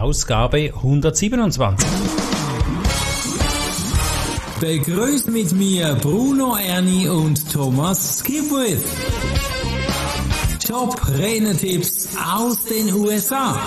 Ausgabe 127. Begrüßt mit mir Bruno Erni und Thomas Skipwith. Top-Renner-Tipps aus den USA.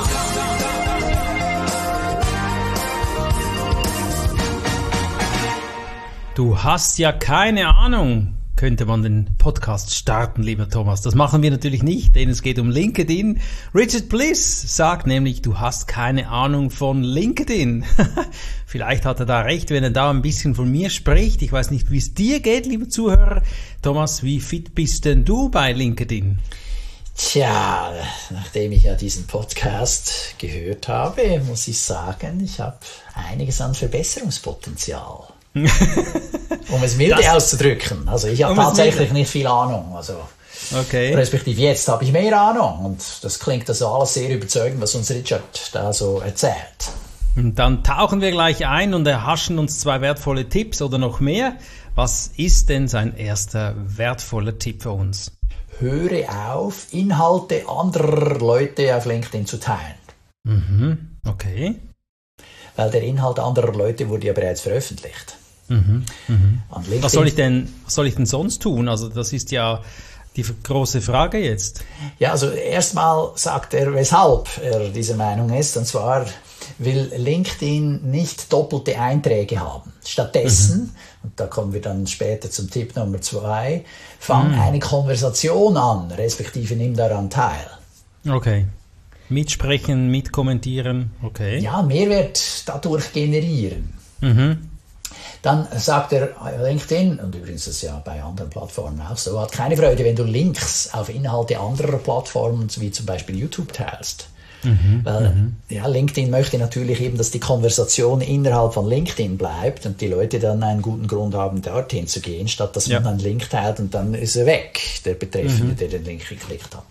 Du hast ja keine Ahnung, könnte man den Podcast starten, lieber Thomas. Das machen wir natürlich nicht, denn es geht um LinkedIn. Richard Bliss sagt nämlich, du hast keine Ahnung von LinkedIn. Vielleicht hat er da recht, wenn er da ein bisschen von mir spricht. Ich weiß nicht, wie es dir geht, lieber Zuhörer. Thomas, wie fit bist denn du bei LinkedIn? Tja, nachdem ich ja diesen Podcast gehört habe, muss ich sagen, ich habe einiges an Verbesserungspotenzial. Um es milde auszudrücken. Also ich habe tatsächlich nicht viel Ahnung. Also okay. Respektive jetzt habe ich mehr Ahnung. Und das klingt also alles sehr überzeugend, was uns Richard da so erzählt. Und dann tauchen wir gleich ein und erhaschen uns 2 wertvolle Tipps oder noch mehr. Was ist denn sein erster wertvoller Tipp für uns? Höre auf, Inhalte anderer Leute auf LinkedIn zu teilen. Okay. Weil der Inhalt anderer Leute wurde ja bereits veröffentlicht. Was soll ich denn sonst tun? Also das ist ja die große Frage jetzt. Ja, also erstmal sagt er, weshalb er dieser Meinung ist. Und zwar will LinkedIn nicht doppelte Einträge haben. Stattdessen, und da kommen wir dann später zum Tipp Nummer 2, fang eine Konversation an, respektive nimm daran teil. Okay. Mitsprechen, mitkommentieren, okay. Ja, Mehrwert dadurch generieren. Dann sagt er, LinkedIn, und übrigens ist es ja bei anderen Plattformen auch so, hat keine Freude, wenn du Links auf Inhalte anderer Plattformen, wie zum Beispiel YouTube, teilst. Weil ja, LinkedIn möchte natürlich eben, dass die Konversation innerhalb von LinkedIn bleibt und die Leute dann einen guten Grund haben, dorthin zu gehen, statt dass man einen Link teilt und dann ist er weg, der Betreffende, der den Link geklickt hat.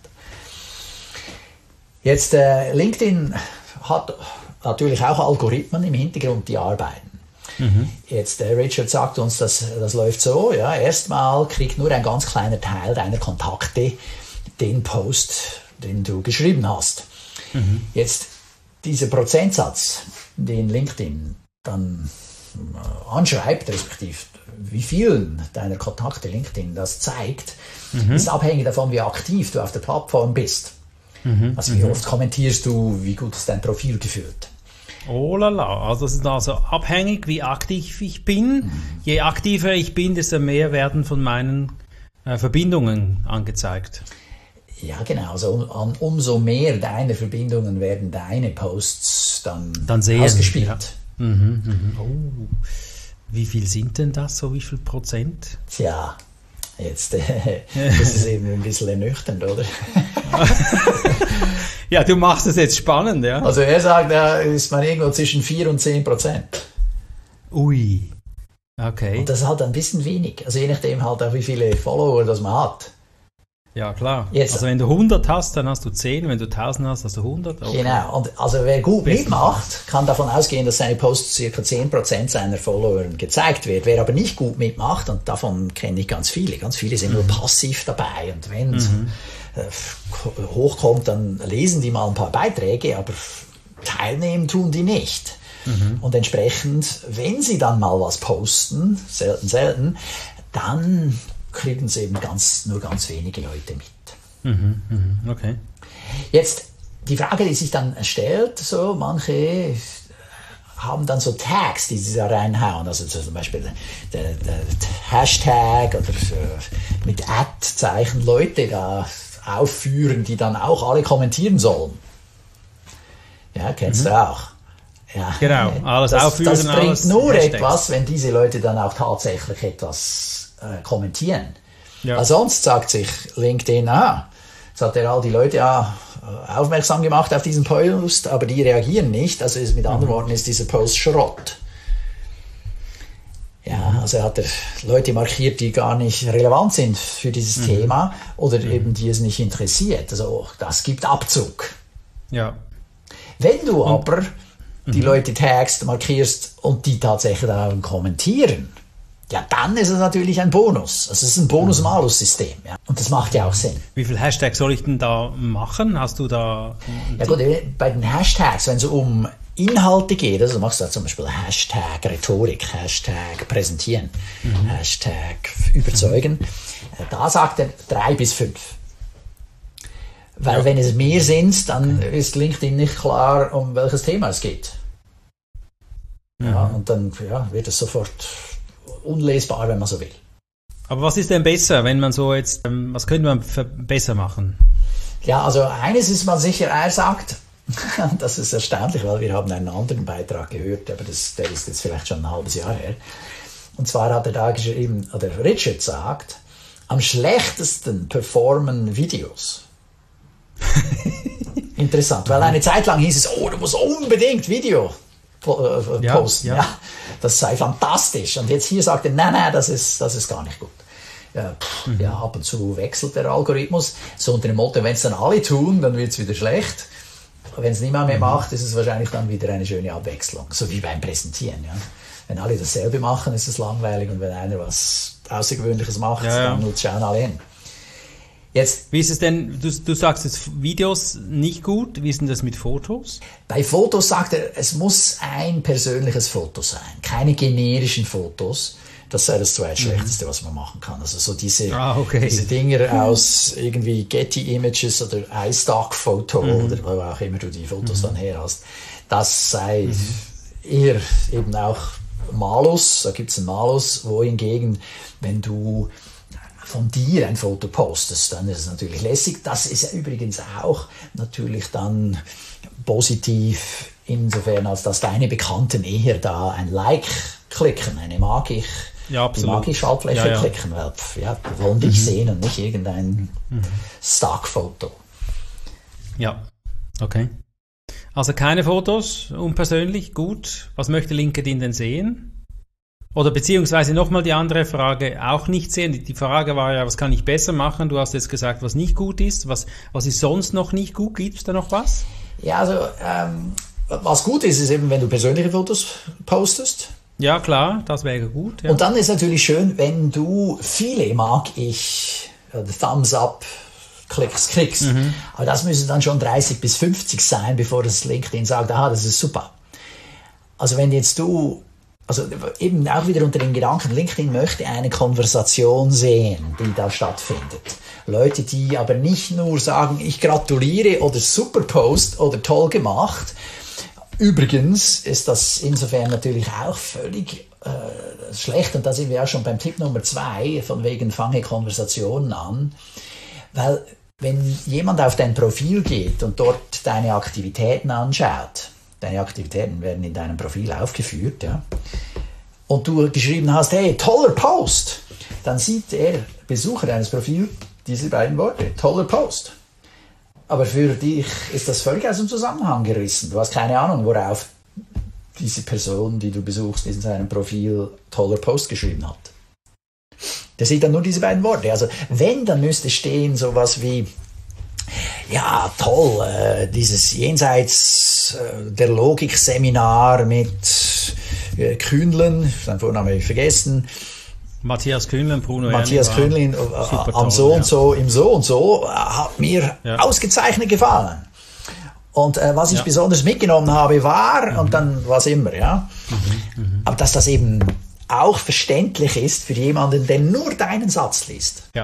Jetzt, LinkedIn hat natürlich auch Algorithmen im Hintergrund, die arbeiten. Jetzt, Richard sagt uns, das läuft so, ja, erstmal kriegt nur ein ganz kleiner Teil deiner Kontakte den Post, den du geschrieben hast. Jetzt, dieser Prozentsatz, den LinkedIn dann anschreibt, respektive wie vielen deiner Kontakte LinkedIn das zeigt, ist abhängig davon, wie aktiv du auf der Plattform bist. Also wie oft kommentierst du, wie gut ist dein Profil gefüllt? Oh la la, also das ist also abhängig, wie aktiv ich bin. Je aktiver ich bin, desto mehr werden von meinen Verbindungen angezeigt. Ja, genau. Also umso mehr deine Verbindungen werden deine Posts dann sehen, ausgespielt. Ja. Oh. Wie viel sind denn das, so wie viel Prozent? Tja, jetzt das ist eben ein bisschen ernüchternd, oder? Ja, du machst es jetzt spannend, ja. Also er sagt, da ist man irgendwo zwischen 4 und 10%. Ui, okay. Und das ist halt ein bisschen wenig. Also je nachdem halt auch, wie viele Follower das man hat. Ja, klar. Jetzt. Also wenn du 100 hast, dann hast du 10, wenn du 1000 hast, hast du 100. Okay. Genau, und also wer gut mitmacht, kann davon ausgehen, dass seine Posts ca. 10% seiner Follower gezeigt wird. Wer aber nicht gut mitmacht, und davon kenne ich ganz viele sind nur passiv dabei, und wenn es hochkommt, dann lesen die mal ein paar Beiträge, aber teilnehmen tun die nicht. Und entsprechend, wenn sie dann mal was posten, selten, dann kriegen sie eben nur ganz wenige Leute mit. Okay. Jetzt die Frage, die sich dann stellt, so manche haben dann so Tags, die sie da reinhauen, also zum Beispiel der Hashtag oder mit Ad-Zeichen Leute da aufführen, die dann auch alle kommentieren sollen. Ja, kennst du auch. Ja, genau, alles aufführen. Das bringt alles nur Hashtags. etwas, wenn diese Leute dann auch tatsächlich etwas kommentieren. Ja. Weil sonst sagt sich LinkedIn, jetzt hat er all die Leute aufmerksam gemacht auf diesen Post, aber die reagieren nicht. Also mit anderen Worten ist dieser Post Schrott. Ja, also hat er Leute markiert, die gar nicht relevant sind für dieses Thema oder eben die es nicht interessiert. Also das gibt Abzug. Ja. Wenn du aber die Leute tagst, markierst und die tatsächlich dann auch kommentieren, ja, dann ist es natürlich ein Bonus. Also es ist ein Bonus-Malus-System. Ja. Und das macht ja auch Sinn. Wie viele Hashtags soll ich denn da machen? Hast du da... Ja gut, bei den Hashtags, wenn es um Inhalte geht, also machst du da zum Beispiel Hashtag Rhetorik, Hashtag Präsentieren, Hashtag Überzeugen. Da sagt er 3 bis 5. Weil wenn es mehr sind, dann ist LinkedIn nicht klar, um welches Thema es geht. Ja, und dann wird es sofort unlesbar, wenn man so will. Aber was ist denn besser, wenn man so jetzt, was könnte man besser machen? Ja, also eines ist man sicher, er sagt, das ist erstaunlich, weil wir haben einen anderen Beitrag gehört, aber der ist jetzt vielleicht schon ein halbes Jahr her. Und zwar hat er da geschrieben, oder Richard sagt, am schlechtesten performen Videos. Interessant, weil eine Zeit lang hieß es, du musst unbedingt Video posten. Ja, das sei fantastisch. Und jetzt hier sagt er, nein, das ist gar nicht gut. Ja, ab und zu wechselt der Algorithmus. So unter dem Motto, wenn es dann alle tun, dann wird es wieder schlecht. Wenn es niemand mehr macht, ist es wahrscheinlich dann wieder eine schöne Abwechslung. So wie beim Präsentieren. Ja. Wenn alle dasselbe machen, ist es langweilig. Und wenn einer was Außergewöhnliches macht, dann schauen alle hin. Jetzt, wie ist es denn, du sagst jetzt Videos nicht gut, wie ist denn das mit Fotos? Bei Fotos sagt er, es muss ein persönliches Foto sein, keine generischen Fotos. Das sei das zweitschlechteste, was man machen kann. Also so diese Dinger aus irgendwie Getty Images oder iStock-Foto oder wo auch immer du die Fotos dann her hast, das sei eher eben auch Malus, da gibt es einen Malus, wohingegen, wenn du von dir ein Foto postest, dann ist es natürlich lässig. Das ist ja übrigens auch natürlich dann positiv, insofern, als dass deine Bekannten eher da ein Like klicken, eine die mag ich Schaltfläche klicken, weil die wollen dich sehen und nicht irgendein Stockfoto. Ja, okay. Also keine Fotos, unpersönlich, gut. Was möchte LinkedIn denn sehen? Oder beziehungsweise nochmal die andere Frage, auch nicht sehen. Die Frage war ja, was kann ich besser machen? Du hast jetzt gesagt, was nicht gut ist. Was ist sonst noch nicht gut? Gibt es da noch was? Ja, also was gut ist eben, wenn du persönliche Fotos postest. Ja, klar, das wäre gut. Ja. Und dann ist natürlich schön, wenn du viele mag ich Thumbs up Klicks kriegst. Aber das müssen dann schon 30 bis 50 sein, bevor das LinkedIn sagt, das ist super. Also wenn jetzt also eben auch wieder unter den Gedanken, LinkedIn möchte eine Konversation sehen, die da stattfindet. Leute, die aber nicht nur sagen, ich gratuliere oder super Post oder toll gemacht. Übrigens ist das insofern natürlich auch völlig schlecht, und da sind wir auch schon beim Tipp Nummer 2, von wegen fange Konversationen an, weil wenn jemand auf dein Profil geht und dort deine Aktivitäten anschaut, deine Aktivitäten werden in deinem Profil aufgeführt, ja, und du geschrieben hast, hey, toller Post, dann sieht der Besucher deines Profils diese beiden Worte, toller Post. Aber für dich ist das völlig aus dem Zusammenhang gerissen. Du hast keine Ahnung, worauf diese Person, die du besuchst, in seinem Profil toller Post geschrieben hat. Der sieht dann nur diese beiden Worte. Also wenn, dann müsste stehen sowas wie, ja, toll, dieses jenseits der Logik-Seminar mit Kühnlen, sein Vorname habe ich vergessen. Matthias Kühnlen, Bruno Matthias Kühnlen am so und so, im so und so, hat mir ausgezeichnet gefallen. Und was ich besonders mitgenommen habe, war, und dann was immer, ja. Aber dass das eben auch verständlich ist für jemanden, der nur deinen Satz liest. Ja.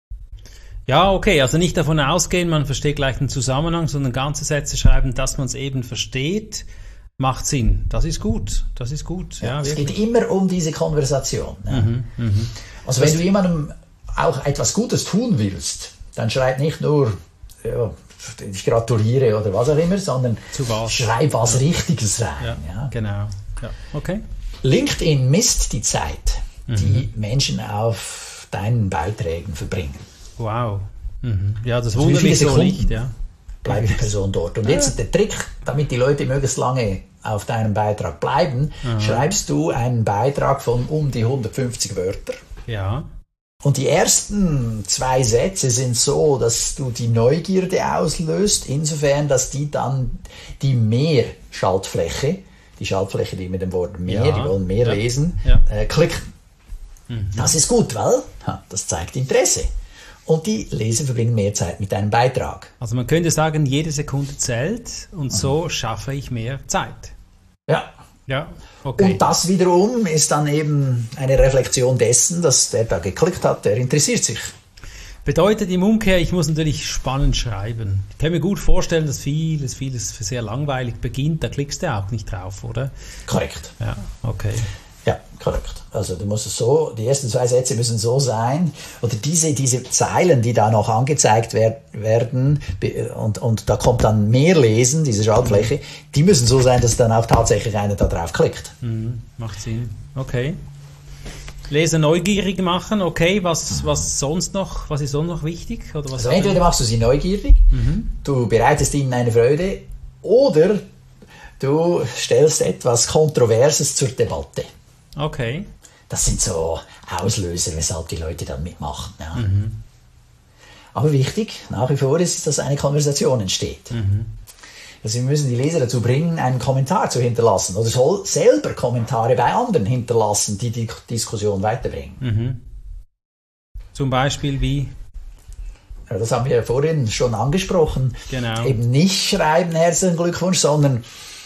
Ja, okay, also nicht davon ausgehen, man versteht gleich den Zusammenhang, sondern ganze Sätze schreiben, dass man es eben versteht, macht Sinn. Das ist gut, das ist gut. Ja, es geht immer um diese Konversation. Ja. Also wenn du jemandem auch etwas Gutes tun willst, dann schreib nicht nur, ich gratuliere oder was auch immer, sondern schreib was Richtiges rein. Ja. Genau, ja. Okay. LinkedIn misst die Zeit, die Menschen auf deinen Beiträgen verbringen. Wow. Ja, das wundert mich so nicht. Ja. Bleibt die Person dort. Und jetzt der Trick, damit die Leute möglichst lange auf deinem Beitrag bleiben, schreibst du einen Beitrag von um die 150 Wörter. Ja. Und die ersten 2 Sätze sind so, dass du die Neugierde auslöst, insofern, dass die dann die Mehr-Schaltfläche, die Schaltfläche, die mit dem Wort mehr, die wollen mehr lesen, klicken. Das ist gut, weil das zeigt Interesse. Und die Leser verbringen mehr Zeit mit deinem Beitrag. Also man könnte sagen, jede Sekunde zählt und so schaffe ich mehr Zeit. Ja. Ja, okay. Und das wiederum ist dann eben eine Reflexion dessen, dass der da geklickt hat, der interessiert sich. Bedeutet im Umkehr, ich muss natürlich spannend schreiben. Ich kann mir gut vorstellen, dass vieles sehr langweilig beginnt. Da klickst du auch nicht drauf, oder? Korrekt. Ja, okay. Ja, korrekt. Also du musst es so, die ersten 2 Sätze müssen so sein, oder diese Zeilen, die da noch angezeigt werden, und da kommt dann mehr Lesen, diese Schaltfläche, die müssen so sein, dass dann auch tatsächlich einer da drauf klickt. Macht Sinn. Okay. Leser neugierig machen, okay, was ist sonst noch wichtig? Oder was also entweder machst du sie neugierig, du bereitest ihnen eine Freude, oder du stellst etwas Kontroverses zur Debatte. Okay. Das sind so Auslöser, weshalb die Leute dann mitmachen. Ja. Aber wichtig, nach wie vor ist, dass eine Konversation entsteht. Also wir müssen die Leser dazu bringen, einen Kommentar zu hinterlassen oder soll selber Kommentare bei anderen hinterlassen, die die Diskussion weiterbringen. Zum Beispiel wie? Ja, das haben wir ja vorhin schon angesprochen. Genau. Eben nicht schreiben, herzlichen Glückwunsch, sondern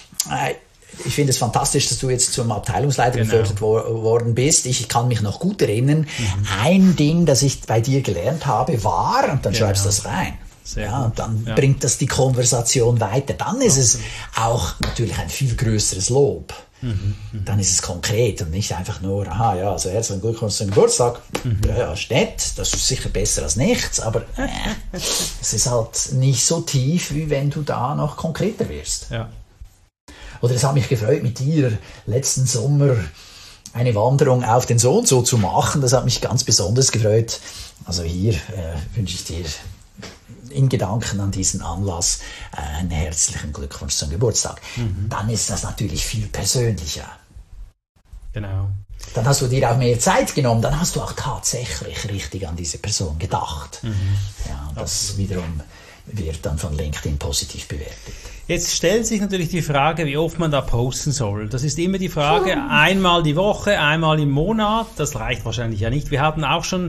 ich finde es fantastisch, dass du jetzt zum Abteilungsleiter befördert worden bist. Ich kann mich noch gut erinnern. Ein Ding, das ich bei dir gelernt habe, war, und dann schreibst du das rein. Und dann bringt das die Konversation weiter. Dann ist es auch natürlich ein viel größeres Lob. Dann ist es konkret und nicht einfach nur, also herzlichen Glückwunsch zum Geburtstag. Ja, ist nett, das ist sicher besser als nichts, aber es ist halt nicht so tief, wie wenn du da noch konkreter wirst. Ja. Oder es hat mich gefreut, mit dir letzten Sommer eine Wanderung auf den So und So zu machen. Das hat mich ganz besonders gefreut. Also hier wünsche ich dir in Gedanken an diesen Anlass einen herzlichen Glückwunsch zum Geburtstag. Dann ist das natürlich viel persönlicher. Genau. Dann hast du dir auch mehr Zeit genommen, dann hast du auch tatsächlich richtig an diese Person gedacht. Ja, und das wiederum wird dann von LinkedIn positiv bewertet. Jetzt stellt sich natürlich die Frage, wie oft man da posten soll. Das ist immer die Frage, einmal die Woche, einmal im Monat. Das reicht wahrscheinlich ja nicht. Wir hatten auch schon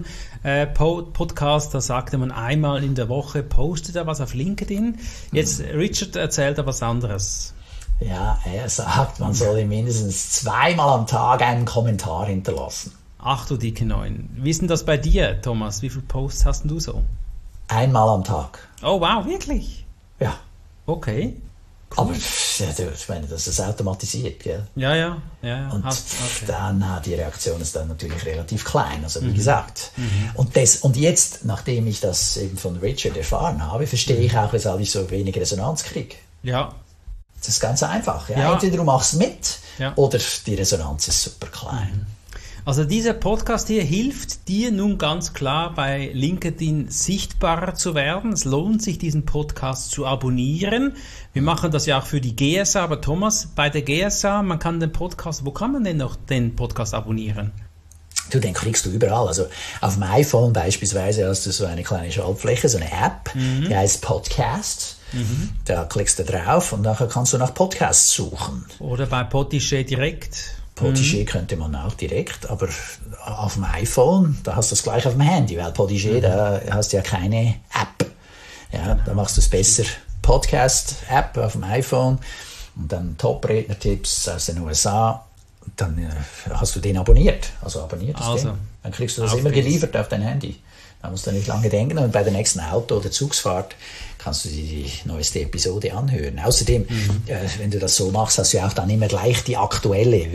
Podcast, da sagte man einmal in der Woche, postet er was auf LinkedIn. Jetzt Richard erzählt er was anderes. Ja, er sagt, man soll mindestens 2-mal am Tag einen Kommentar hinterlassen. Ach du dicke Neun. Wie ist denn das bei dir, Thomas? Wie viele Posts hast denn du so? 1-mal am Tag. Oh wow, wirklich? Ja. Okay. Cool. Aber ich meine, das ist automatisiert, gell? Ja. Und dann die Reaktion ist dann natürlich relativ klein, also wie gesagt. Und jetzt, nachdem ich das eben von Richard erfahren habe, verstehe ich auch, weshalb ich so wenig Resonanz kriege. Ja. Das ist ganz einfach. Ja. Entweder du machst mit oder die Resonanz ist super klein. Also dieser Podcast hier hilft dir nun ganz klar bei LinkedIn sichtbarer zu werden. Es lohnt sich, diesen Podcast zu abonnieren. Wir machen das ja auch für die GSA, aber Thomas, bei der GSA, man kann den Podcast, wo kann man denn noch den Podcast abonnieren? Du, den kriegst du überall. Also auf dem iPhone beispielsweise hast du so eine kleine Schaltfläche, so eine App, die heißt Podcast. Da klickst du drauf und nachher kannst du nach Podcasts suchen. Oder bei Potiche direkt. Potiche könnte man auch direkt, aber auf dem iPhone, da hast du es gleich auf dem Handy, weil Potiche, da hast du ja keine App. Ja, da machst du es besser. Podcast-App auf dem iPhone und dann Top-Redner-Tipps aus den USA. Dann hast du den abonniert. Also abonniert das Ding. Dann kriegst du das immer geliefert auf dein Handy. Da musst du nicht lange denken und bei der nächsten Auto- oder Zugsfahrt kannst du die neueste Episode anhören. Außerdem, wenn du das so machst, hast du ja auch dann immer gleich die aktuelle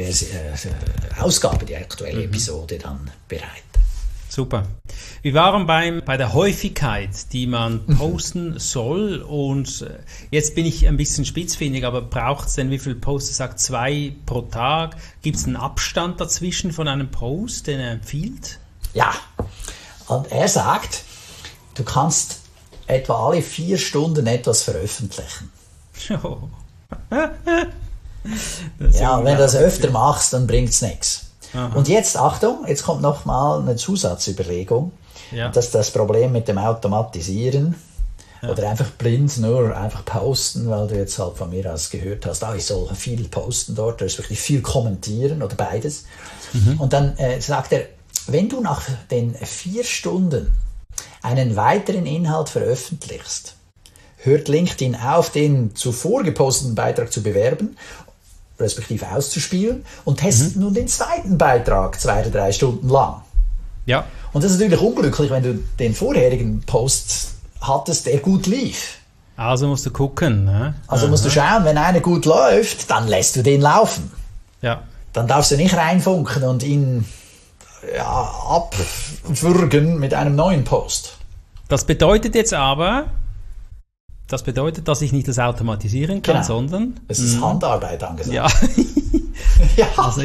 Ausgabe, die aktuelle Episode dann bereit. Super. Wir waren bei der Häufigkeit, die man posten soll, und jetzt bin ich ein bisschen spitzfindig, aber braucht es denn, wie viele Posts? Er sagt 2 pro Tag. Gibt es einen Abstand dazwischen von einem Post, den er empfiehlt? Ja, und er sagt, du kannst etwa alle 4 Stunden etwas veröffentlichen. Oh. Ja, und wenn du das öfter machst, dann bringt es nichts. Und jetzt, Achtung, jetzt kommt noch mal eine Zusatzüberlegung. Ja. Das ist das Problem mit dem Automatisieren. Ja. Oder einfach blind nur einfach posten, weil du jetzt halt von mir aus gehört hast, ich soll viel posten dort, respektive viel kommentieren oder beides. Und dann sagt er, wenn du nach den 4 Stunden einen weiteren Inhalt veröffentlichst, hört LinkedIn auf, den zuvor geposteten Beitrag zu bewerben, respektive auszuspielen, und testet nun den zweiten Beitrag 2 oder 3 Stunden lang. Ja. Und das ist natürlich unglücklich, wenn du den vorherigen Post hattest, der gut lief. Also musst du gucken. Ne? Also musst du schauen, wenn einer gut läuft, dann lässt du den laufen. Ja. Dann darfst du nicht reinfunken und ihn abwürgen mit einem neuen Post. Das bedeutet jetzt aber, dass ich nicht das automatisieren kann, Genau. sondern... Es ist Handarbeit angesagt. Ja. Ja. Also,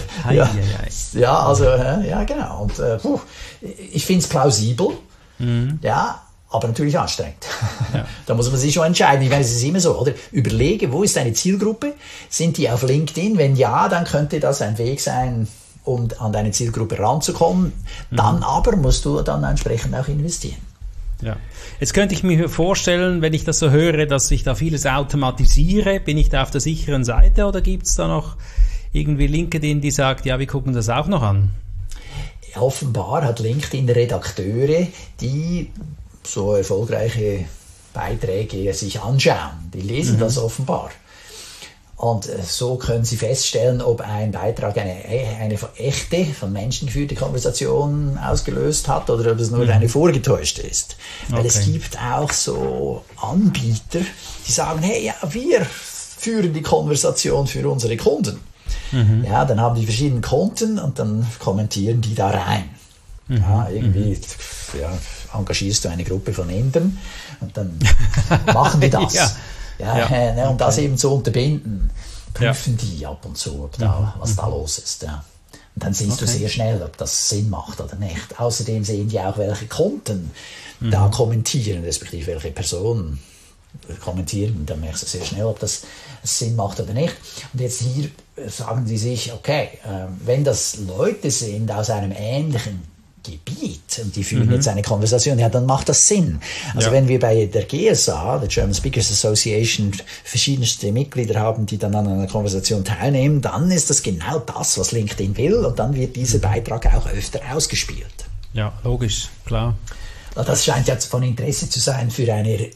ja, genau. Und ich finde es plausibel, ja, aber natürlich anstrengend. Ja. Da muss man sich schon entscheiden. Ich meine, es ist immer so, oder? Überlege, wo ist deine Zielgruppe? Sind die auf LinkedIn? Wenn ja, dann könnte das ein Weg sein, um an deine Zielgruppe ranzukommen. Dann aber musst du dann entsprechend auch investieren. Ja. Jetzt könnte ich mir vorstellen, wenn ich das so höre, dass ich da vieles automatisiere. Bin ich da auf der sicheren Seite oder gibt es da noch irgendwie LinkedIn, die sagt, ja, wir gucken das auch noch an? Offenbar hat LinkedIn Redakteure, die so erfolgreiche Beiträge sich anschauen. Die lesen das offenbar. Und so können Sie feststellen, ob ein Beitrag eine echte, von Menschen geführte Konversation ausgelöst hat oder ob es nur eine vorgetäuschte ist. Weil es gibt auch so Anbieter, die sagen, hey, ja, wir führen die Konversation für unsere Kunden. Ja, dann haben die verschiedene Konten und dann kommentieren die da rein. Ja, irgendwie engagierst du eine Gruppe von Indern und dann machen die das. Um das eben zu unterbinden, prüfen die ab und zu, ob was da los ist. Ja. Und dann siehst du sehr schnell, ob das Sinn macht oder nicht. Außerdem sehen die auch, welche Konten da kommentieren, respektive welche Personen kommentieren. Dann merkst du sehr schnell, ob das Sinn macht oder nicht. Und jetzt hier sagen die sich, okay, wenn das Leute sind aus einem ähnlichen Gebiet und die führen jetzt eine Konversation, ja, dann macht das Sinn. Also wenn wir bei der GSA, der German Speakers Association, verschiedenste Mitglieder haben, die dann an einer Konversation teilnehmen, dann ist das genau das, was LinkedIn will, und dann wird dieser Beitrag auch öfter ausgespielt. Ja, logisch, klar. Das scheint jetzt von Interesse zu sein für eine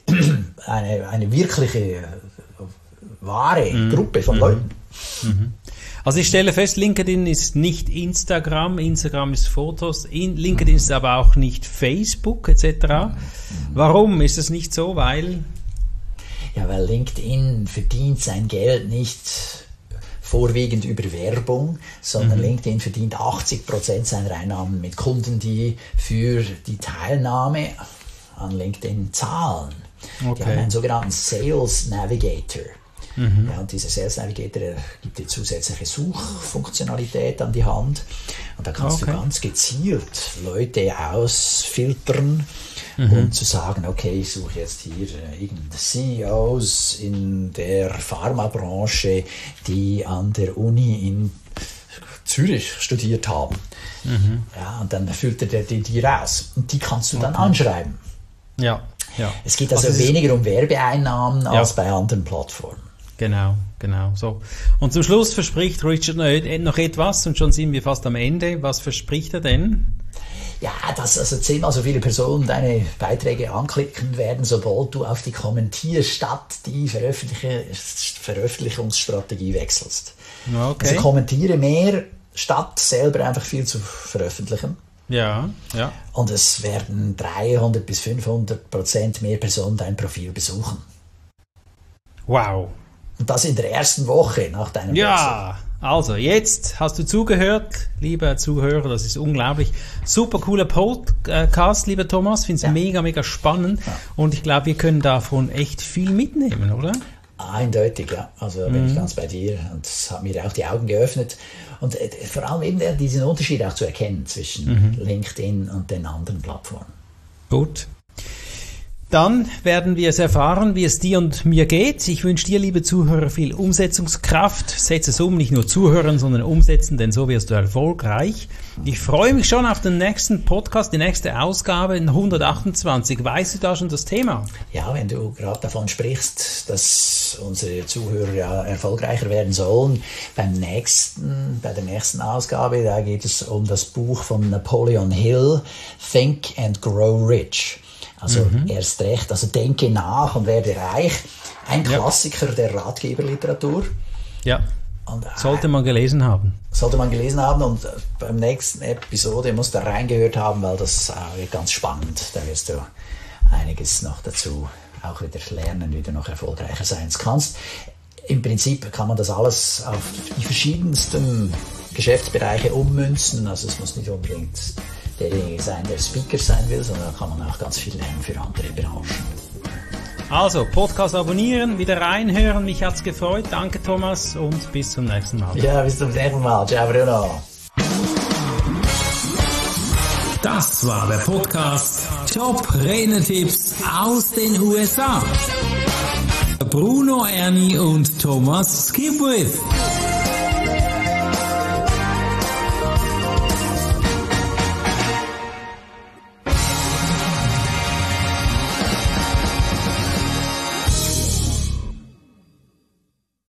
wirkliche, wahre Gruppe von Leuten. Also ich stelle fest, LinkedIn ist nicht Instagram, Instagram ist Fotos, LinkedIn ist aber auch nicht Facebook etc. Warum ist es nicht so? Weil LinkedIn verdient sein Geld nicht vorwiegend über Werbung, sondern LinkedIn verdient 80% seiner Einnahmen mit Kunden, die für die Teilnahme an LinkedIn zahlen. Die haben einen sogenannten Sales Navigator. Ja, und dieser Sales Navigator gibt dir zusätzliche Suchfunktionalität an die Hand. Und da kannst du ganz gezielt Leute ausfiltern, um zu sagen, okay, ich suche jetzt hier irgendeine CEOs in der Pharmabranche, die an der Uni in Zürich studiert haben. Ja, und dann filtert er die raus. Und die kannst du dann anschreiben. Ja. Es geht also weniger um Werbeeinnahmen als bei anderen Plattformen. Genau. So. Und zum Schluss verspricht Richard noch etwas und schon sind wir fast am Ende. Was verspricht er denn? Ja, dass also 10-mal so viele Personen deine Beiträge anklicken werden, sobald du auf die Kommentier statt die Veröffentlichungsstrategie wechselst. Okay. Also kommentiere mehr, statt selber einfach viel zu veröffentlichen. Ja. Und es werden 300 bis 500% mehr Personen dein Profil besuchen. Wow. Und das in der ersten Woche nach deinem Wechsel. Also jetzt hast du zugehört, lieber Zuhörer, das ist unglaublich. Super cooler Podcast, lieber Thomas, finde es mega, mega spannend und ich glaube, wir können davon echt viel mitnehmen, oder? Eindeutig, ja. Also bin ich ganz bei dir und das hat mir auch die Augen geöffnet und vor allem eben diesen Unterschied auch zu erkennen zwischen LinkedIn und den anderen Plattformen. Gut. Dann werden wir es erfahren, wie es dir und mir geht. Ich wünsche dir, liebe Zuhörer, viel Umsetzungskraft. Setze es um, nicht nur zuhören, sondern umsetzen, denn so wirst du erfolgreich. Ich freue mich schon auf den nächsten Podcast, die nächste Ausgabe in 128. Weißt du da schon das Thema? Ja, wenn du gerade davon sprichst, dass unsere Zuhörer ja erfolgreicher werden sollen, bei der nächsten Ausgabe, da geht es um das Buch von Napoleon Hill, Think and Grow Rich. Also erst recht, also denke nach und werde reich. Ein Klassiker der Ratgeberliteratur. Ja, und, sollte man gelesen haben. Sollte man gelesen haben und beim nächsten Episode musst du da reingehört haben, weil das wird ganz spannend. Da wirst du einiges noch dazu auch wieder lernen, wie du noch erfolgreicher sein kannst. Im Prinzip kann man das alles auf die verschiedensten Geschäftsbereiche ummünzen. Also es muss nicht unbedingt derjenige sein, der Speaker sein will, sondern da kann man auch ganz viel lernen für andere Branchen. Also, Podcast abonnieren, wieder reinhören, mich hat's gefreut. Danke Thomas und bis zum nächsten Mal. Ja, bis zum nächsten Mal. Ciao Bruno. Das war der Podcast Top-Renetipps aus den USA. Bruno Erni und Thomas Skipwith.